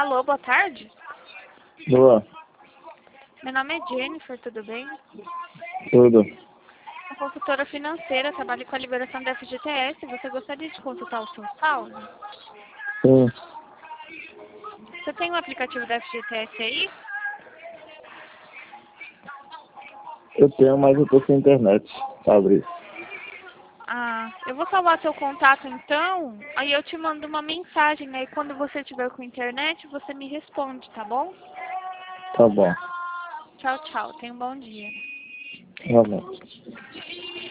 Alô, boa tarde. Boa. Meu nome é Jennifer, tudo bem? Tudo. Sou consultora financeira, trabalho com a liberação da FGTS. Você gostaria de consultar o seu saldo? Sim, Você tem um aplicativo da FGTS aí? eu tenho, mas eu tô sem internet pra abrir. Ah, eu vou salvar seu contato então, aí eu te mando uma mensagem, aí quando você tiver com internet, você me responde, tá bom? Tá bom. Tchau, tchau. Tenha um bom dia. Tá bom.